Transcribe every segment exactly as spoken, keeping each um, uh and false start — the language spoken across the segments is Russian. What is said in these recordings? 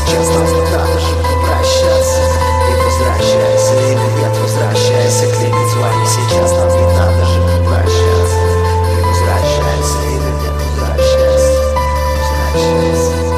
сейчас нам ведь надо же попрощаться. И возвращайся или нет, возвращайся, клинит звони, сейчас нам ведь надо же попрощаться. И возвращайся или нет, возвращайся, возвращайся, возвращайся.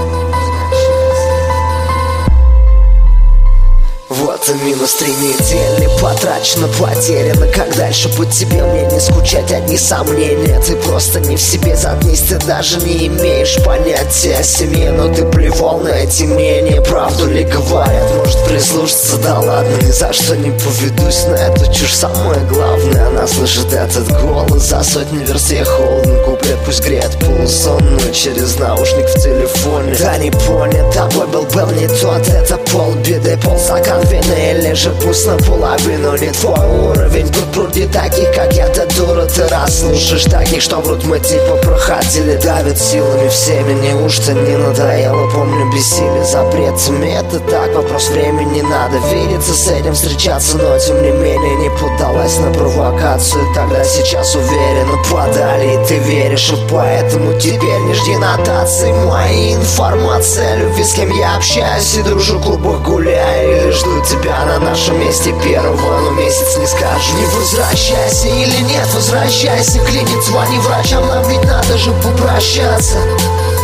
Вот и минус три недели потрачено, потеряно. Как дальше по тебе мне не скучать, одни сомнения. Ты просто не в себе, заткнись, ты даже не имеешь понятия о семье. Но ты плевал на эти мнения, правду ли говорят? Может прислушаться, да ладно, ни за что не поведусь на эту чушь. Самое главное, она слышит этот голос за сотни верстей холодно. Куплет пусть греет полусонную через наушник в телефоне. Да не понят, тобой был, был не тот, это полбеды, полстакан вина или же пусть наполовину не твой уровень. Тут пруди таких, как я, ты дура, ты раз слушаешь таких, что врут, мы типа проходили, давят силами всеми. Неужто не надоело, помню, бесили запретами. Это так, вопрос времени, надо видеться с этим, встречаться, но тем не менее не поддалась на провокацию. Тогда сейчас уверенно подали, и ты веришь, и поэтому теперь не жди нотации. Мои информация, любви, с кем я общаюсь и дружу, в клубах гуляю или жду тебя на нашем месте первого, но месяц не скажу. Не возвращайся или нет, возвращайся, клинит звони врачам, нам ведь надо же попрощаться.